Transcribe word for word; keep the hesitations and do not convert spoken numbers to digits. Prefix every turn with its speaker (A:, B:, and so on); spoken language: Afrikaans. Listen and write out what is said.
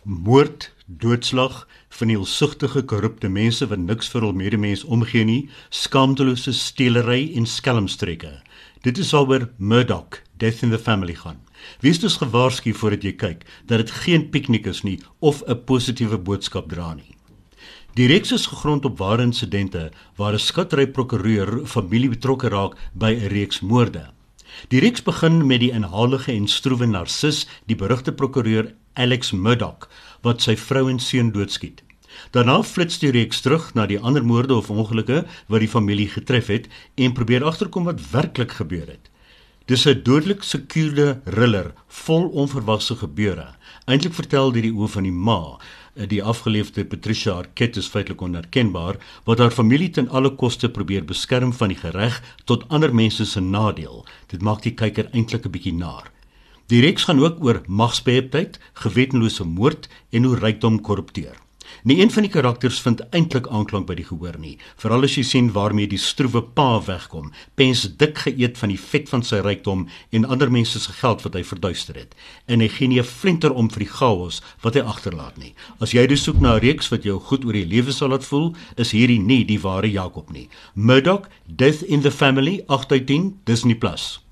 A: Moord, doodslag, vernielsigtige, korrupte mense wat niks vir hul medemens omgee nie, skaamtelose stelery en skelmstreke. Dit is waaroor Murdoch, Death in the Family gaan. Wees dus gewaarsku voordat jy kyk dat dit geen piknik is nie of 'n positiewe boodskap dra nie. Die reeks is gegrond op ware insidente waar 'n skatryk prokureur familie betrokke raak by 'n reeks moorde. Die reeks begin met die inhalige en stroewe narcis, die berugte prokureur Alex Murdoch, wat sy vrou en seun doodskiet. Daarna flits die reeks terug na die ander moorde of ongelukke wat die familie getref het en probeer agterkom wat werklik gebeur het. Dis 'n dodelik sekuurde thriller vol onverwagse gebeure. Eintlik vertel deur die oë van die ma, die afgeleefde Patricia Arquette is feitelik onherkenbaar, wat haar familie ten alle koste probeer beskerm van die gereg tot ander mense se nadeel. Dit maak die kyker eintlik 'n bietjie naar. Die reeks gaan ook oor magsbeheptheid, gewetenlose moord en hoe rykdom korrupteer. Nie een van die karakters vind eintlik aanklank by die gehoor nie, veral as jy sien waarmee die stroewe pa wegkom, pens dik geëet van die vet van sy rykdom en ander mense se geld wat hy verduister het, en hy gee nie 'n flinter om vir die chaos wat hy agterlaat nie. As jy dus soek na 'n reeks wat jou goed oor die lewe sal laat voel, is hierdie nie die ware Jakob nie. Murdoch, Death in the Family, agt uit tien, Disney plus.